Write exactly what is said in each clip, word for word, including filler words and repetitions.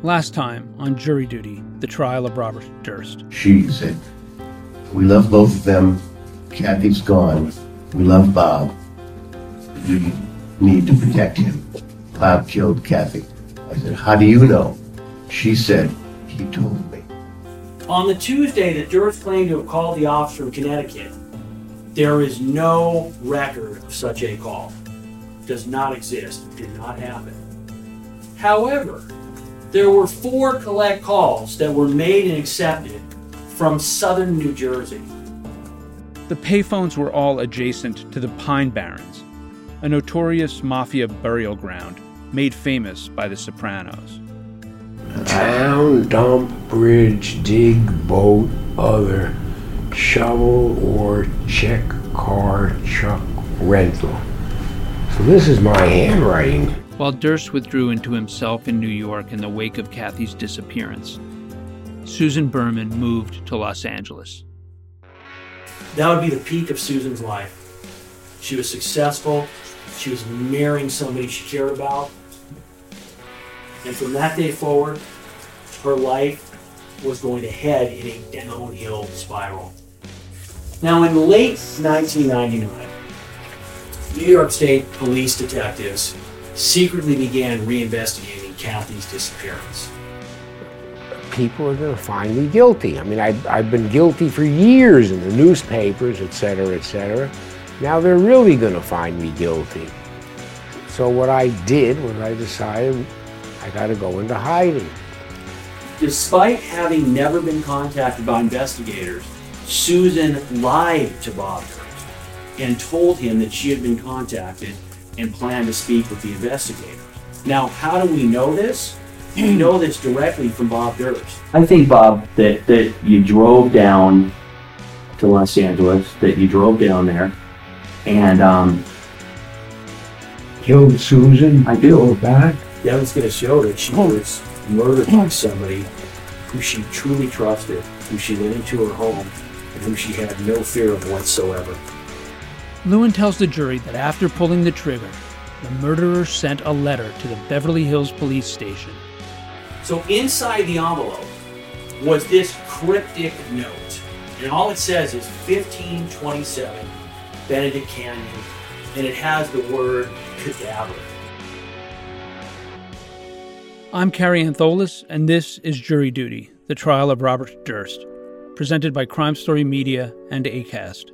Last time on Jury Duty, the trial of Robert Durst. She said, "We love both of them. Kathy's gone. We love Bob. We need to protect him. Bob killed Kathy." I said, "How do you know?" She said, "He told me." On the Tuesday that Durst claimed to have called the officer in Connecticut, there is no record of such a call. Does not exist. Did not happen. However, there were four collect calls that were made and accepted from southern New Jersey. The payphones were all adjacent to the Pine Barrens, a notorious mafia burial ground made famous by The Sopranos. Town, dump, bridge, dig, boat, other, shovel or check, car, truck, rental. So this is my handwriting. While Durst withdrew into himself in New York in the wake of Kathy's disappearance, Susan Berman moved to Los Angeles. That would be the peak of Susan's life. She was successful. She was marrying somebody she cared about. And from that day forward, her life was going to head in a downhill spiral. Now, in late nineteen ninety-nine, New York State police detectives secretly began reinvestigating Kathy's disappearance. People are going to find me guilty. I mean, I, I've been guilty for years in the newspapers, et cetera, et cetera. Now they're really going to find me guilty. So what I did was I decided I got to go into hiding. Despite having never been contacted by investigators, Susan lied to Bob Durst and told him that she had been contacted and planned to speak with the investigators. Now, how do we know this? We know this directly from Bob Durst. I think, Bob, that, that you drove down to Los Angeles, that you drove down there, and um, Killed Susan? I do. Go back? That was going to show that she was murdered by somebody who she truly trusted, who she let into her home, and who she had no fear of whatsoever. Lewin tells the jury that after pulling the trigger, the murderer sent a letter to the Beverly Hills police station. So inside the envelope was this cryptic note, and all it says is fifteen twenty-seven Benedict Canyon, and it has the word cadaver. I'm Carrie Antholis, and this is Jury Duty, the trial of Robert Durst, presented by Crime Story Media and Acast.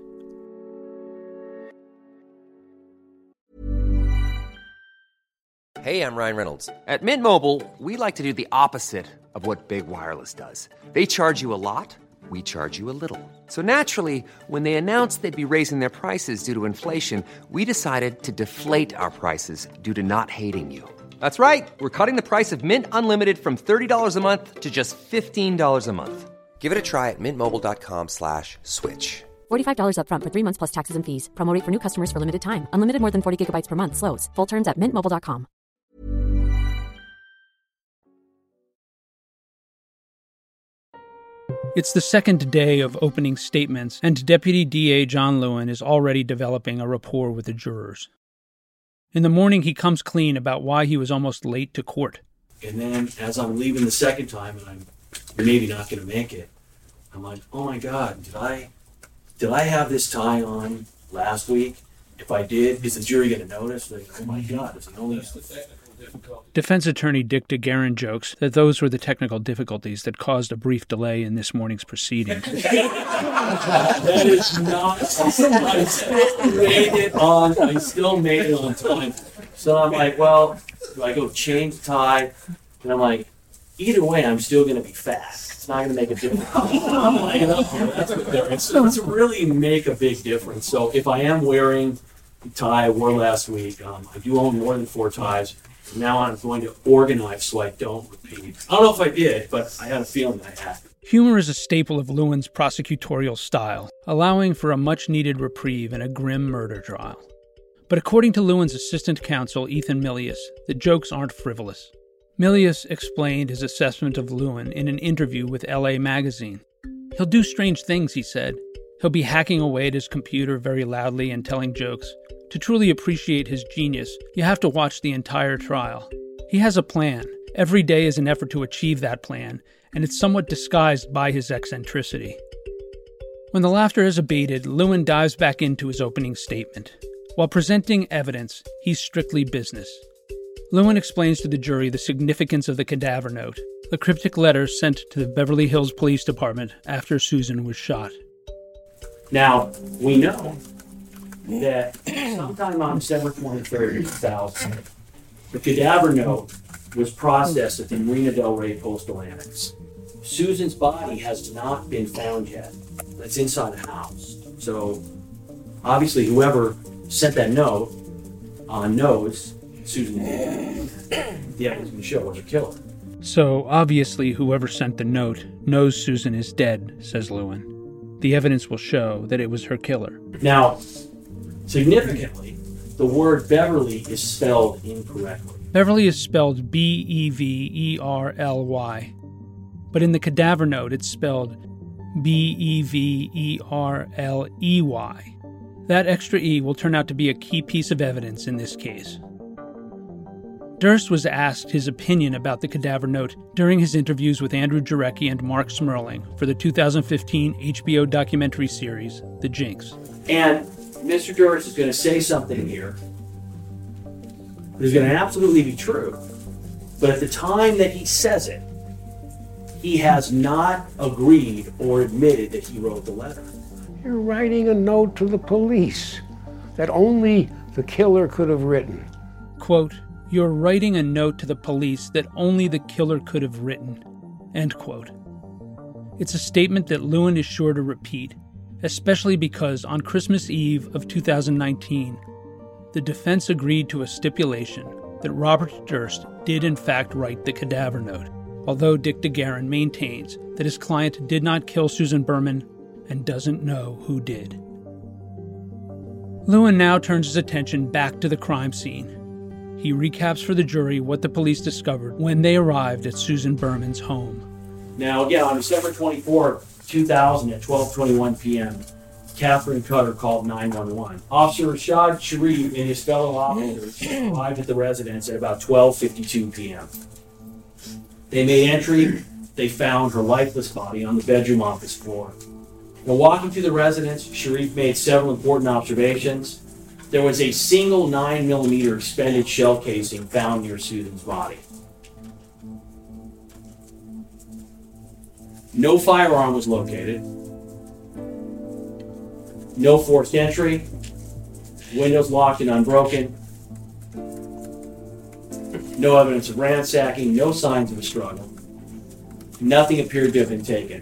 Hey, I'm Ryan Reynolds. At Mint Mobile, we like to do the opposite of what Big Wireless does. They charge you a lot, we charge you a little. So naturally, when they announced they'd be raising their prices due to inflation, we decided to deflate our prices due to not hating you. That's right. We're cutting the price of Mint Unlimited from thirty dollars a month to just fifteen dollars a month. Give it a try at mintmobile.com slash switch. forty-five dollars up front for three months plus taxes and fees. Promo rate for new customers for limited time. Unlimited more than forty gigabytes per month. Slows full terms at mint mobile dot com. It's the second day of opening statements, and Deputy D A John Lewin is already developing a rapport with the jurors. In the morning, he comes clean about why he was almost late to court. And then as I'm leaving the second time, and I'm maybe not going to make it, I'm like, oh my God, did I, did I have this tie on last week? If I did, is the jury going to notice? Like, oh my God, does he know this? Defense attorney Dick DeGuerin jokes that those were the technical difficulties that caused a brief delay in this morning's proceedings. That is not, I still made it on, I still made it on time. So I'm like, well, do I go change the tie? And I'm like, either way, I'm still going to be fast. It's not going to make a difference. I'm lining up here. That's what there is. So it's really make a big difference. So if I am wearing the tie I wore last week, um, I do own more than four ties. From now on, I'm going to organize so I don't repeat. I don't know if I did, but I had a feeling I had. Humor is a staple of Lewin's prosecutorial style, allowing for a much-needed reprieve in a grim murder trial. But according to Lewin's assistant counsel, Ethan Milius, the jokes aren't frivolous. Milius explained his assessment of Lewin in an interview with L A Magazine. He'll do strange things, he said. He'll be hacking away at his computer very loudly and telling jokes. To truly appreciate his genius, you have to watch the entire trial. He has a plan, Every day is an effort to achieve that plan, and it's somewhat disguised by his eccentricity. When the laughter has abated, Lewin dives back into his opening statement. While presenting evidence, he's strictly business. Lewin explains to the jury the significance of the cadaver note, a cryptic letter sent to the Beverly Hills Police Department after Susan was shot. Now, we know that sometime on December twenty-third, two thousand, the cadaver note was processed at the Marina Del Rey Postal Annex. Susan's body has not been found yet. It's inside the house. So, obviously, whoever sent that note uh, knows Susan did. The evidence can show was her killer. So, obviously, whoever sent the note knows Susan is dead, says Lewin. The evidence will show that it was her killer. Now, significantly, the word Beverly is spelled incorrectly. Beverly is spelled B E V E R L Y, but in the cadaver note it's spelled B E V E R L E Y. That extra E will turn out to be a key piece of evidence in this case. Durst was asked his opinion about the cadaver note during his interviews with Andrew Jarecki and Mark Smerling for the two thousand fifteen H B O documentary series, The Jinx. And Mister Durst is going to say something here that is going to absolutely be true. But at the time that he says it, he has not agreed or admitted that he wrote the letter. You're writing a note to the police that only the killer could have written. Quote, "You're writing a note to the police that only the killer could have written." End quote. It's a statement that Lewin is sure to repeat, especially because on Christmas Eve of two thousand nineteen, the defense agreed to a stipulation that Robert Durst did in fact write the cadaver note, although Dick DeGuerin maintains that his client did not kill Susan Berman and doesn't know who did. Lewin now turns his attention back to the crime scene. He recaps for the jury what the police discovered when they arrived at Susan Berman's home. Now, again, on December twenty-fourth, two thousand, at twelve twenty-one p.m., Catherine Cutter called nine one one. Officer Rashad Sharif and his fellow officers arrived at the residence at about twelve fifty-two p.m. They made entry. They found her lifeless body on the bedroom office floor. Now, walking through the residence, Sharif made several important observations. There was a single nine millimeter expended shell casing found near Susan's body. No firearm was located. No forced entry. Windows locked and unbroken. No evidence of ransacking. No signs of a struggle. Nothing appeared to have been taken.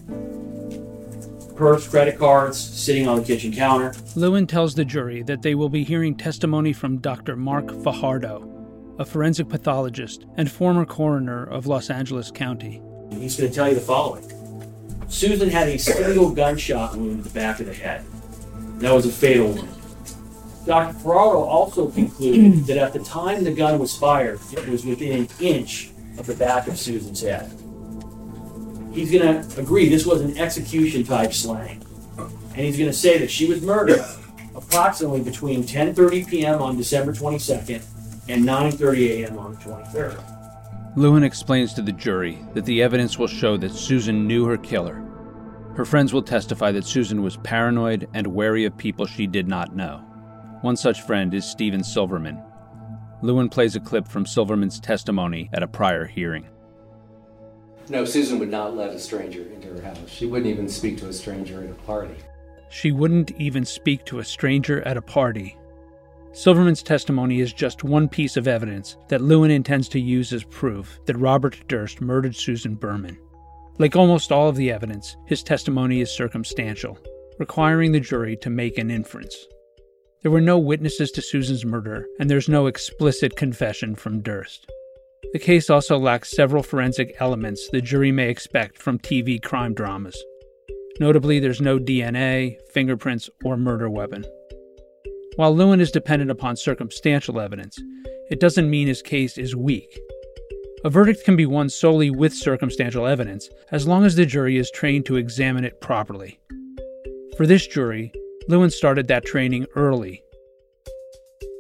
Purse, credit cards, sitting on the kitchen counter. Lewin tells the jury that they will be hearing testimony from Doctor Mark Fajardo, a forensic pathologist and former coroner of Los Angeles County. He's going to tell you the following. Susan had a single gunshot wound to the back of the head. That was a fatal wound. Doctor Fajardo also concluded that at the time the gun was fired, it was within an inch of the back of Susan's head. He's going to agree this was an execution-type slaying. And he's going to say that she was murdered approximately between ten thirty p.m. on December twenty-second and nine thirty a.m. on the twenty-third. Lewin explains to the jury that the evidence will show that Susan knew her killer. Her friends will testify that Susan was paranoid and wary of people she did not know. One such friend is Steven Silverman. Lewin plays a clip from Silverman's testimony at a prior hearing. No, Susan would not let a stranger into her house. She wouldn't even speak to a stranger at a party. She wouldn't even speak to a stranger at a party. Silverman's testimony is just one piece of evidence that Lewin intends to use as proof that Robert Durst murdered Susan Berman. Like almost all of the evidence, his testimony is circumstantial, requiring the jury to make an inference. There were no witnesses to Susan's murder, and there's no explicit confession from Durst. The case also lacks several forensic elements the jury may expect from T V crime dramas. Notably, there's no D N A, fingerprints, or murder weapon. While Lewin is dependent upon circumstantial evidence, it doesn't mean his case is weak. A verdict can be won solely with circumstantial evidence, as long as the jury is trained to examine it properly. For this jury, Lewin started that training early.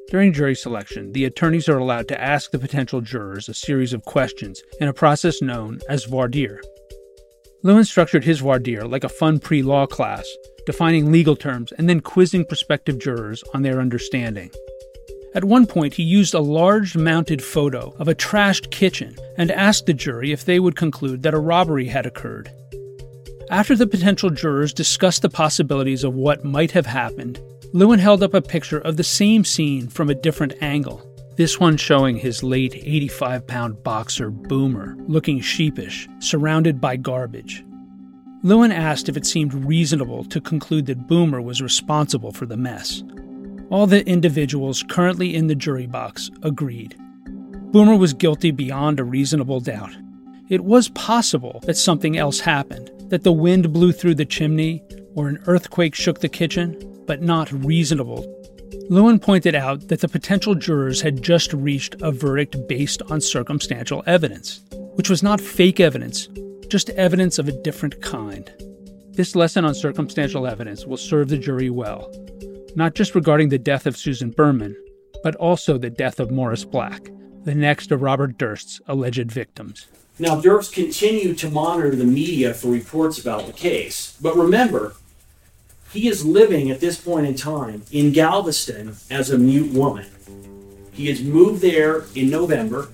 During jury selection, the attorneys are allowed to ask the potential jurors a series of questions in a process known as voir dire. Lewin structured his voir dire like a fun pre-law class, defining legal terms and then quizzing prospective jurors on their understanding. At one point, he used a large mounted photo of a trashed kitchen and asked the jury if they would conclude that a robbery had occurred. After the potential jurors discussed the possibilities of what might have happened, Lewin held up a picture of the same scene from a different angle, this one showing his late eighty-five pound boxer Boomer looking sheepish, surrounded by garbage. Lewin asked if it seemed reasonable to conclude that Boomer was responsible for the mess. All the individuals currently in the jury box agreed. Boomer was guilty beyond a reasonable doubt. It was possible that something else happened, that the wind blew through the chimney or an earthquake shook the kitchen, but not reasonable. Lewin pointed out that the potential jurors had just reached a verdict based on circumstantial evidence, which was not fake evidence, just evidence of a different kind. This lesson on circumstantial evidence will serve the jury well, not just regarding the death of Susan Berman, but also the death of Morris Black, the next of Robert Durst's alleged victims. Now, Durst continued to monitor the media for reports about the case, but remember, he is living at this point in time in Galveston as a mute woman. He has moved there in November.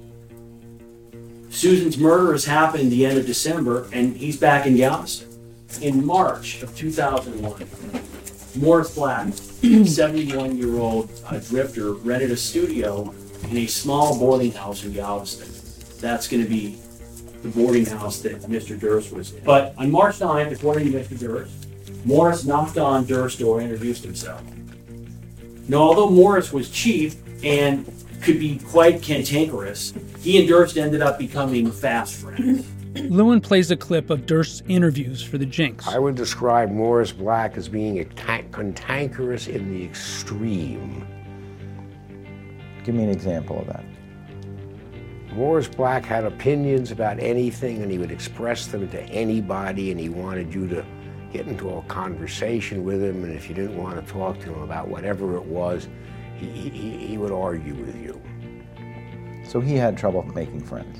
Susan's murder has happened the end of December, and he's back in Galveston. In March of two thousand one, Morris Black, seventy-one-year-old uh, drifter, rented a studio in a small boarding house in Galveston. That's going to be the boarding house that Mister Durst was in. But on March ninth, according to Mister Durst, Morris knocked on Durst's door and introduced himself. Now, although Morris was chief and could be quite cantankerous, he and Durst ended up becoming fast friends. Lewin plays a clip of Durst's interviews for the Jinx. I would describe Morris Black as being a ta- cantankerous in the extreme. Give me an example of that. Morris Black had opinions about anything, and he would express them to anybody, and he wanted you to get into a conversation with him, and if you didn't want to talk to him about whatever it was, he, he, he would argue with you. So he had trouble making friends.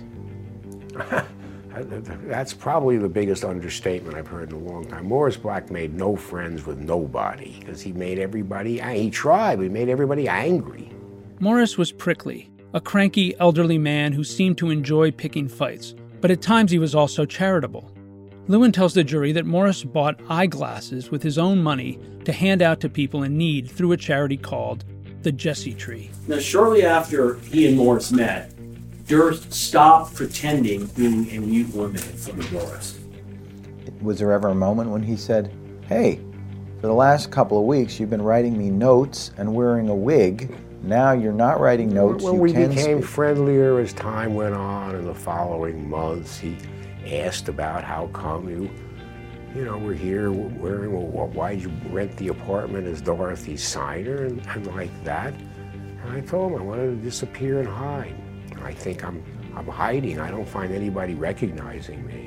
That's probably the biggest understatement I've heard in a long time. Morris Black made no friends with nobody because he made everybody, he tried, but he made everybody angry. Morris was prickly, a cranky elderly man who seemed to enjoy picking fights, but at times he was also charitable. Lewin tells the jury that Morris bought eyeglasses with his own money to hand out to people in need through a charity called the Jesse Tree. Now, shortly after he and Morris met, Durst stopped pretending being a mute woman in front of Morris. Was there ever a moment when he said, "Hey, for the last couple of weeks you've been writing me notes and wearing a wig. Now you're not writing notes, when you we can became speak." friendlier as time went on in the following months, he asked about how come you, you know, we're here wearing, well, why'd you rent the apartment as Dorothy Signer and, and like that? And I told him I wanted to disappear and hide. I think I'm, I'm hiding. I don't find anybody recognizing me.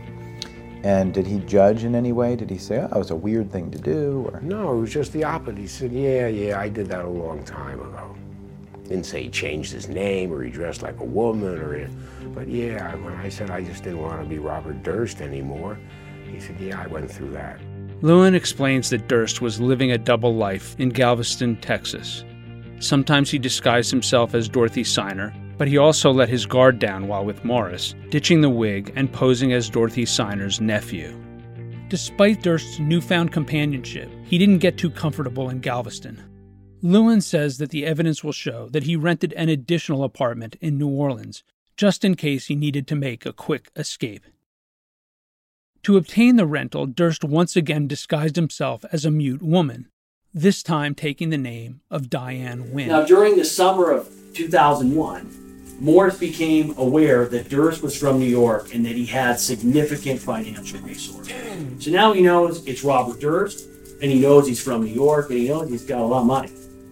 And did he judge in any way? Did he say, oh, it was a weird thing to do? Or? No, it was just the opposite. He said, yeah, yeah, I did that a long time ago. Didn't say he changed his name or he dressed like a woman, or, but yeah, when I said I just didn't want to be Robert Durst anymore, he said, yeah, I went through that. Lewin explains that Durst was living a double life in Galveston, Texas. Sometimes he disguised himself as Dorothy Signer, but he also let his guard down while with Morris, ditching the wig and posing as Dorothy Signer's nephew. Despite Durst's newfound companionship, he didn't get too comfortable in Galveston. Lewin says that the evidence will show that he rented an additional apartment in New Orleans, just in case he needed to make a quick escape. To obtain the rental, Durst once again disguised himself as a mute woman, this time taking the name of Diane Wynn. Now, during the summer of two thousand one, Morris became aware that Durst was from New York and that he had significant financial resources. So now he knows it's Robert Durst, and he knows he's from New York, and he knows he's got a lot of money.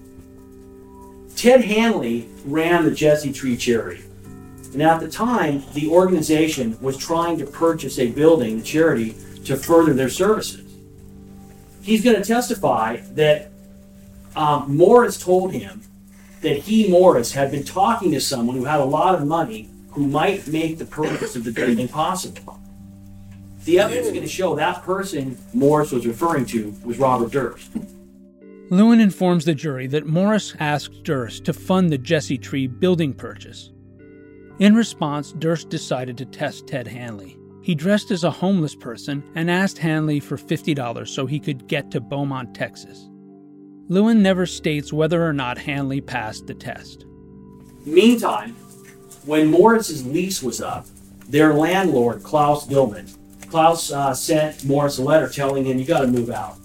Ted Hanley ran the Jesse Tree charity. And at the time, the organization was trying to purchase a building, the charity, to further their services. He's going to testify that um, Morris told him that he, Morris, had been talking to someone who had a lot of money who might make the purpose of the building possible. The evidence is going to show that person Morris was referring to was Robert Durst. Lewin informs the jury that Morris asked Durst to fund the Jesse Tree building purchase. In response, Durst decided to test Ted Hanley. He dressed as a homeless person and asked Hanley for fifty dollars so he could get to Beaumont, Texas. Lewin never states whether or not Hanley passed the test. Meantime, when Morris's lease was up, their landlord, Klaus Dillman, Klaus uh, sent Morris a letter telling him, you got to move out.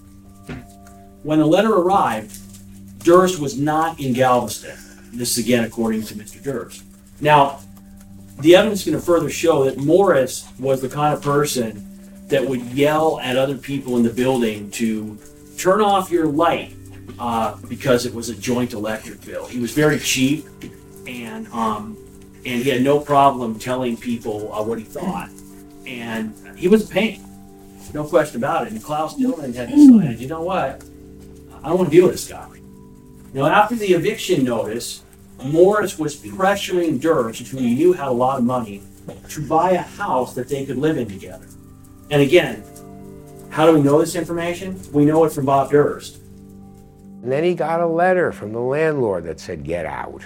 When the letter arrived, Durst was not in Galveston. This is again according to Mister Durst. Now, the evidence is going to further show that Morris was the kind of person that would yell at other people in the building to turn off your light uh, because it was a joint electric bill. He was very cheap, and um, and he had no problem telling people uh, what he thought. And he was a pain, no question about it. And Klaus Dillman had decided, you know what, I don't want to deal with this guy. Now, after the eviction notice, Morris was pressuring Durst, who he knew had a lot of money, to buy a house that they could live in together. And again, how do we know this information? We know it from Bob Durst. And then he got a letter from the landlord that said, get out.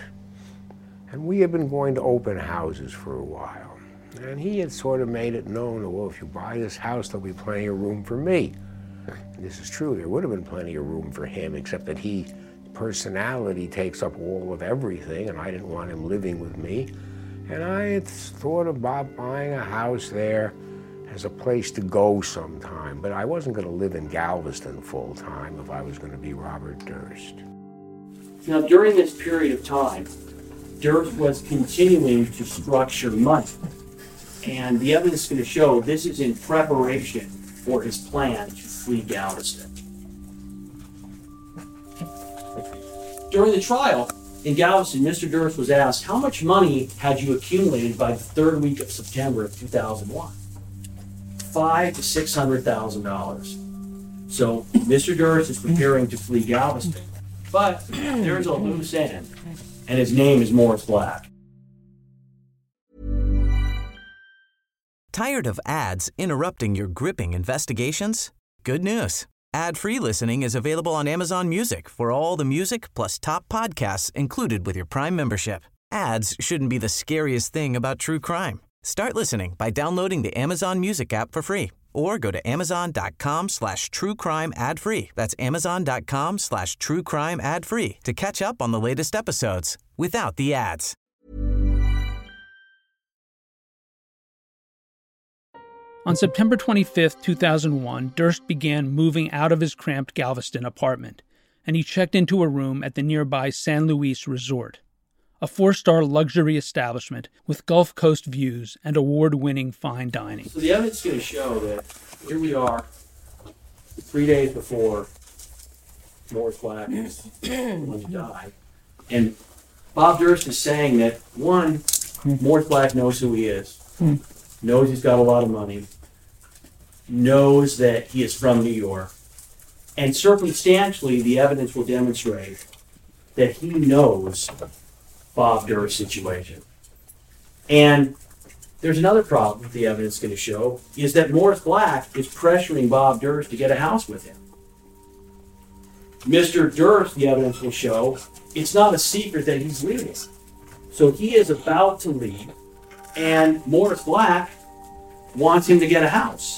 And we had been going to open houses for a while. And he had sort of made it known, well, if you buy this house, there'll be plenty of room for me. And this is true, there would have been plenty of room for him, except that he, personality takes up all of everything, and I didn't want him living with me. And I had thought about buying a house there as a place to go sometime, but I wasn't going to live in Galveston full time if I was going to be Robert Durst. Now, during this period of time, Durst was continuing to structure money. And the evidence is going to show this is in preparation for his plan to flee Galveston. During the trial in Galveston, Mister Durst was asked, how much money had you accumulated by the third week of September of two thousand one? Five to six hundred thousand dollars. So Mister Durst is preparing to flee Galveston, but there's a loose end, and his name is Morris Black. Tired of ads interrupting your gripping investigations? Good news. Ad-free listening is available on Amazon Music for all the music plus top podcasts included with your Prime membership. Ads shouldn't be the scariest thing about true crime. Start listening by downloading the Amazon Music app for free or go to amazon.com slash true crime ad free. That's amazon.com slash true crime ad free to catch up on the latest episodes without the ads. On September twenty-fifth, two thousand one, Durst began moving out of his cramped Galveston apartment, and he checked into a room at the nearby San Luis Resort, a four-star luxury establishment with Gulf Coast views and award-winning fine dining. So the evidence is going to show that here we are, three days before Morris Black is going to die, and Bob Durst is saying that, one, Morris Black knows who he is, knows he's got a lot of money, knows that he is from New York, and circumstantially the evidence will demonstrate that he knows Bob Durst's situation. And there's another problem that the evidence is going to show, is that Morris Black is pressuring Bob Durst to get a house with him. Mister Durst, the evidence will show, it's not a secret that he's leaving. So he is about to leave, and Morris Black wants him to get a house.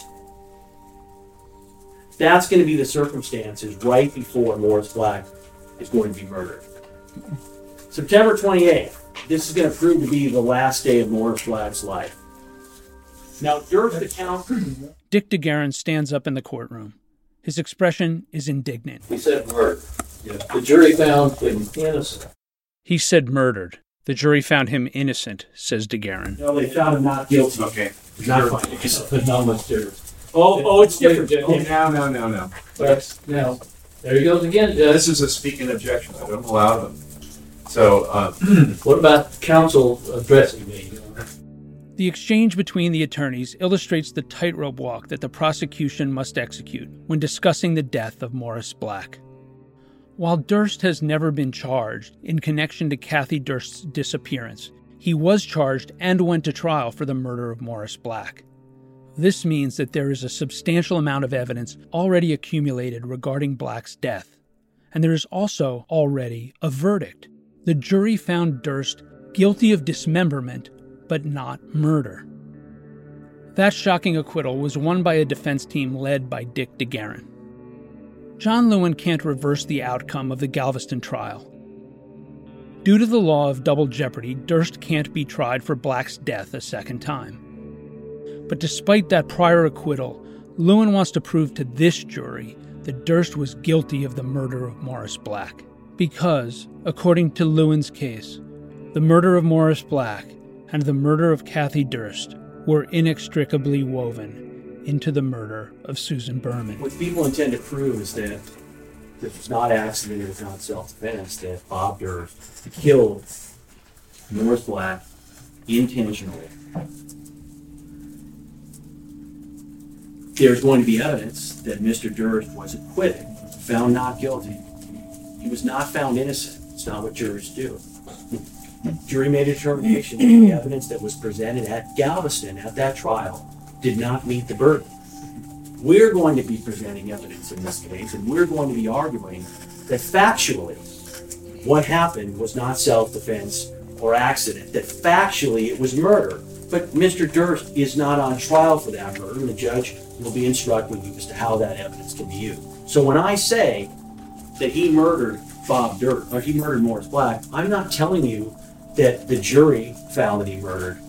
That's going to be the circumstances right before Morris Black is going to be murdered. September twenty-eighth, this is going to prove to be the last day of Morris Black's life. Now, Durst's account... Dick DeGuerin stands up in the courtroom. His expression is indignant. He said murder. Yeah. The jury found him innocent. He said murdered. The jury found him innocent, says DeGuerin. No, they found him not guilty. Okay. Not fine. But not much difference. Oh, oh, it's different. Oh, no, no, no, no. But now, there he goes again. Yeah, this is a speaking objection. I don't allow them. So, uh, what about counsel addressing me? The exchange between the attorneys illustrates the tightrope walk that the prosecution must execute when discussing the death of Morris Black. While Durst has never been charged in connection to Kathy Durst's disappearance, he was charged and went to trial for the murder of Morris Black. This means that there is a substantial amount of evidence already accumulated regarding Black's death. And there is also already a verdict. The jury found Durst guilty of dismemberment, but not murder. That shocking acquittal was won by a defense team led by Dick DeGuerin. John Lewin can't reverse the outcome of the Galveston trial. Due to the law of double jeopardy, Durst can't be tried for Black's death a second time. But despite that prior acquittal, Lewin wants to prove to this jury that Durst was guilty of the murder of Morris Black. Because, according to Lewin's case, the murder of Morris Black and the murder of Kathy Durst were inextricably woven into the murder of Susan Berman. What people intend to prove is that this was not accident, it was not self-defense, that Bob Durst killed Morris Black intentionally. There's going to be evidence that Mister Durst was acquitted, found not guilty. He was not found innocent. It's not what jurors do. The jury made a determination that the evidence that was presented at Galveston at that trial did not meet the burden. We're going to be presenting evidence in this case, and we're going to be arguing that factually what happened was not self-defense or accident, that factually it was murder. But Mister Durst is not on trial for that murder, and the judge will be instructing you as to how that evidence can be used. So when I say that he murdered Bob Durst, or he murdered Morris Black, I'm not telling you that the jury found that he murdered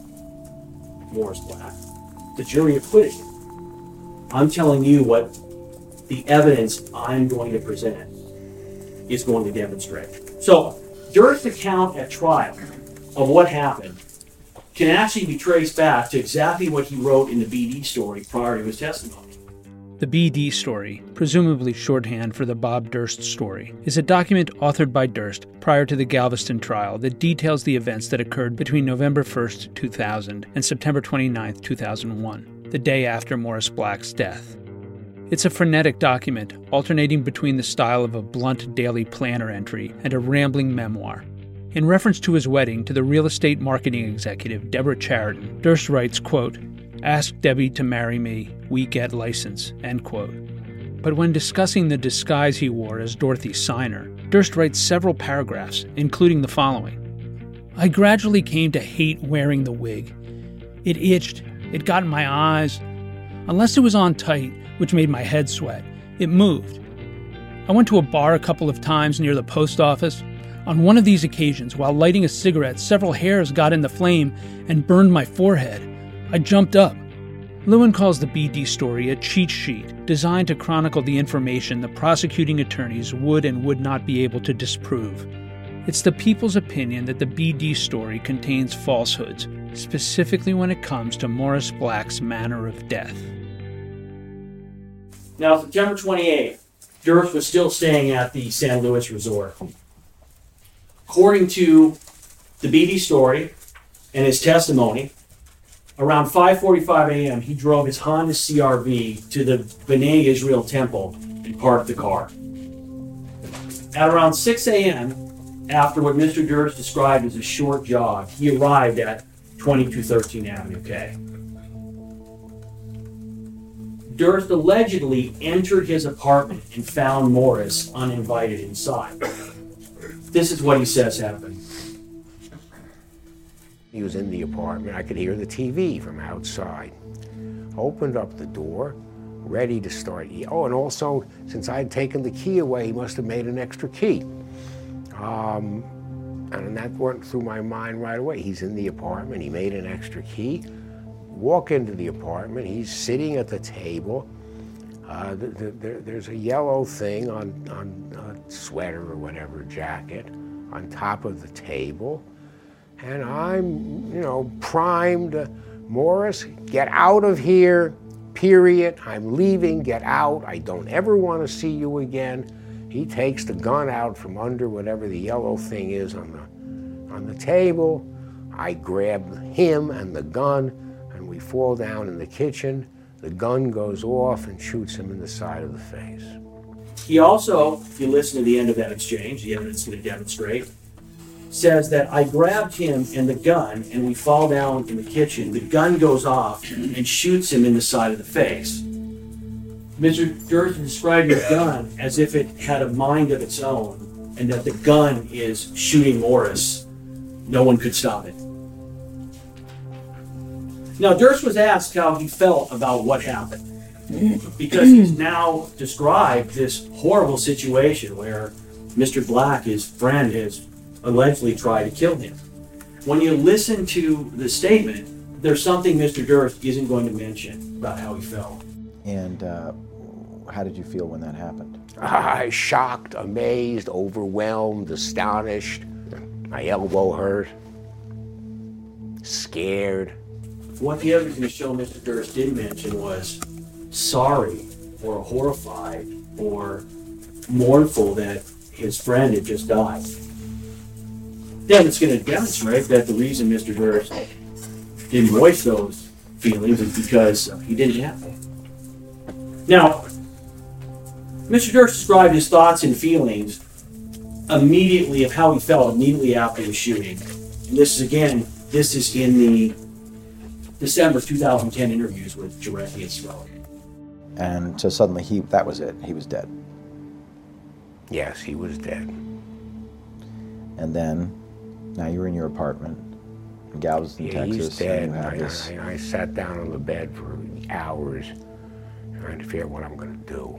Morris Black. The jury acquitted him. I'm telling you what the evidence I'm going to present is going to demonstrate. So, Durst's account at trial of what happened can actually be traced back to exactly what he wrote in the B D story prior to his testimony. The B D story, presumably shorthand for the Bob Durst story, is a document authored by Durst prior to the Galveston trial that details the events that occurred between November first, two thousand and September twenty-ninth, two thousand one, the day after Morris Black's death. It's a frenetic document, alternating between the style of a blunt daily planner entry and a rambling memoir. In reference to his wedding to the real estate marketing executive Deborah Chariton, Durst writes, quote, "Ask Debbie to marry me, we get license," end quote. But when discussing the disguise he wore as Dorothy Siner, Durst writes several paragraphs, including the following. "I gradually came to hate wearing the wig. It itched, it got in my eyes. Unless it was on tight, which made my head sweat, it moved. I went to a bar a couple of times near the post office. On one of these occasions, while lighting a cigarette, several hairs got in the flame and burned my forehead. I jumped up." Lewin calls the B D story a cheat sheet designed to chronicle the information the prosecuting attorneys would and would not be able to disprove. It's the people's opinion that the B D story contains falsehoods, specifically when it comes to Morris Black's manner of death. Now, September twenty-eighth, Durst was still staying at the San Luis Resort. According to the B D story and his testimony, around five forty-five a.m., he drove his Honda C R V to the B'nai Israel Temple and parked the car. At around six a.m., after what Mister Durst described as a short jog, he arrived at twenty-two thirteen Avenue K. Durst allegedly entered his apartment and found Morris uninvited inside. This is what he says happened. He was in the apartment. I could hear the T V from outside. Opened up the door, ready to start. Oh, and also, since I had taken the key away, he must have made an extra key. Um, and that went through my mind right away. He's in the apartment. He made an extra key. Walk into the apartment. He's sitting at the table. Uh, the, the, there, there's a yellow thing on, on a sweater or whatever, jacket, on top of the table. And I'm, you know, primed. Uh, Morris, get out of here, period. I'm leaving, get out. I don't ever want to see you again. He takes the gun out from under whatever the yellow thing is on the, on the table. I grab him and the gun, and we fall down in the kitchen. The gun goes off and shoots him in the side of the face. He also, if you listen to the end of that exchange, the evidence is going to demonstrate, says that I grabbed him and the gun and we fall down in the kitchen. The gun goes off and shoots him in the side of the face. Mister Durst described the gun as if it had a mind of its own and that the gun is shooting Morris. No one could stop it. Now, Durst was asked how he felt about what happened, because he's now described this horrible situation where Mister Black, his friend, has allegedly tried to kill him. When you listen to the statement, there's something Mister Durst isn't going to mention about how he felt. And uh, how did you feel when that happened? I shocked, amazed, overwhelmed, astonished. My elbow hurt. Scared. What the evidence going to show Mister Durst did mention was sorry or horrified or mournful that his friend had just died. Then it's going to demonstrate that the reason Mister Durst didn't voice those feelings is because he didn't have them. Now, Mister Durst described his thoughts and feelings immediately of how he felt immediately after the shooting. And this is, again, this is in the December two thousand ten interviews with Jarecki and Scully. And so suddenly he that was it. He was dead. Yes, he was dead. And then, now you're in your apartment in Galveston, yeah, Texas. He's dead. And you have I, this... I, I sat down on the bed for hours trying to figure out what I'm going to do.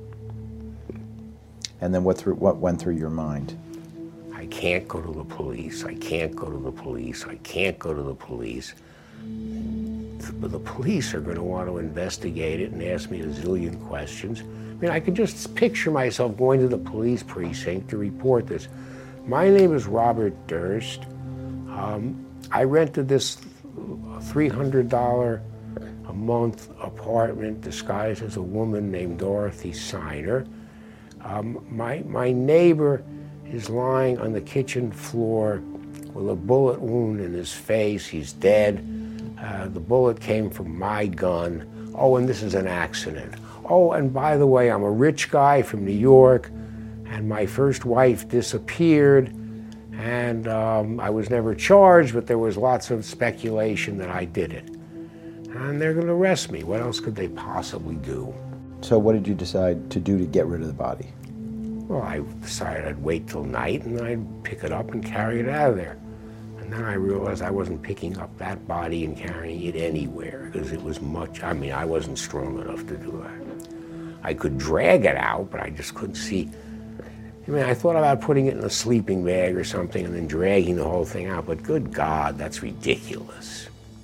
And then what through what went through your mind? I can't go to the police. I can't go to the police. I can't go to the police. But the police are going to want to investigate it and ask me a zillion questions. I mean, I could just picture myself going to the police precinct to report this. My name is Robert Durst. Um, I rented this three hundred dollars a month apartment disguised as a woman named Dorothy Siner. Um, my, my neighbor is lying on the kitchen floor with a bullet wound in his face. He's dead. Uh, the bullet came from my gun. Oh, and this is an accident. Oh, and by the way, I'm a rich guy from New York, and my first wife disappeared, and um, I was never charged, but there was lots of speculation that I did it. And they're going to arrest me. What else could they possibly do? So what did you decide to do to get rid of the body? Well, I decided I'd wait till night, and I'd pick it up and carry it out of there. And then I realized I wasn't picking up that body and carrying it anywhere, because it was much, I mean, I wasn't strong enough to do that. I could drag it out, but I just couldn't see. I mean, I thought about putting it in a sleeping bag or something and then dragging the whole thing out, but good God, that's ridiculous.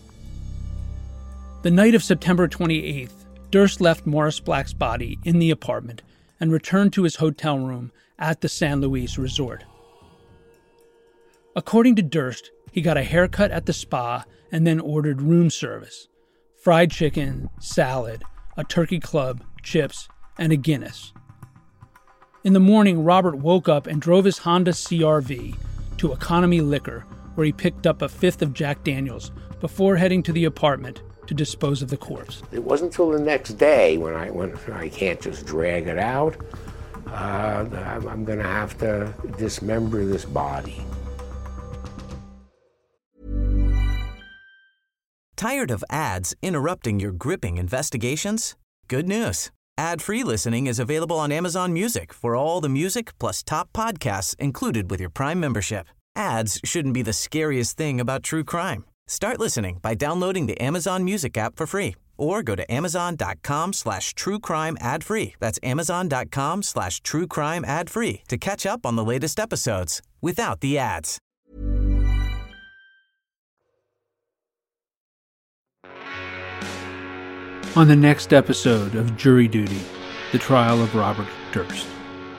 The night of September twenty-eighth, Durst left Morris Black's body in the apartment and returned to his hotel room at the San Luis Resort. According to Durst, he got a haircut at the spa and then ordered room service, fried chicken, salad, a turkey club, chips, and a Guinness. In the morning, Robert woke up and drove his Honda C R V to Economy Liquor, where he picked up a fifth of Jack Daniels before heading to the apartment to dispose of the corpse. It wasn't until the next day when I when I can't just drag it out. Uh, I'm going to have to dismember this body. Tired of ads interrupting your gripping investigations? Good news. Ad-free listening is available on Amazon Music for all the music plus top podcasts included with your Prime membership. Ads shouldn't be the scariest thing about true crime. Start listening by downloading the Amazon Music app for free or go to amazon.com slash true crime ad free. That's amazon.com slash true crime ad free to catch up on the latest episodes without the ads. On the next episode of Jury Duty, the trial of Robert Durst.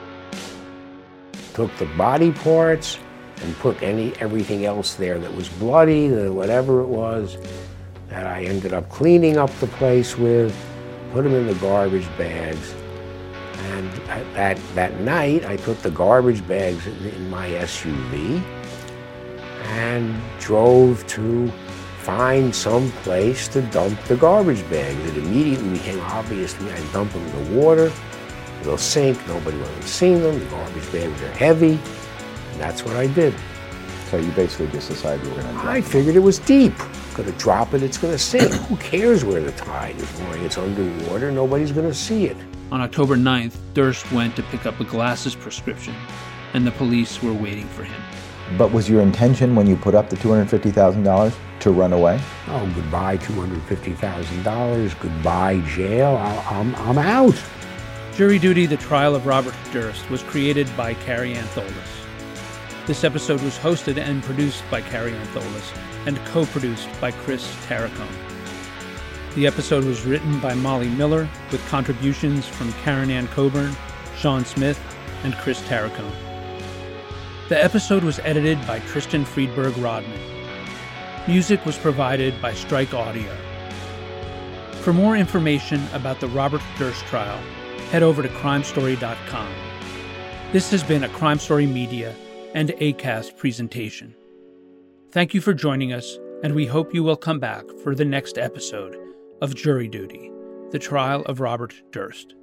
Took the body parts and put any everything else there that was bloody, the, whatever it was, that I ended up cleaning up the place with, put them in the garbage bags. And that, that night, I put the garbage bags in, in my S U V and drove to find some place to dump the garbage bags. It immediately became obvious to me I'd dump them in the water, They'll sink, nobody will have seen them, the garbage bags are heavy, and that's what I did. So you basically just decided you were going to drop I figured it was deep. Gonna drop it, it's gonna sink. Who cares where the tide is going? It's underwater, nobody's gonna see it. On October ninth, Durst went to pick up a glasses prescription, and the police were waiting for him. But was your intention when you put up the two hundred fifty thousand dollars to run away? Oh, goodbye two hundred fifty thousand dollars, goodbye jail, I, I'm, I'm out. Jury Duty, The Trial of Robert Durst was created by Carrie Ann Tholis. This episode was hosted and produced by Carrie Ann Tholis and co-produced by Chris Tarracone. The episode was written by Molly Miller with contributions from Karen Ann Coburn, Sean Smith, and Chris Tarracone. The episode was edited by Tristan Friedberg Rodman. Music was provided by Strike Audio. For more information about the Robert Durst trial, head over to crime story dot com. This has been a Crime Story Media and Acast presentation. Thank you for joining us, and we hope you will come back for the next episode of Jury Duty, The Trial of Robert Durst.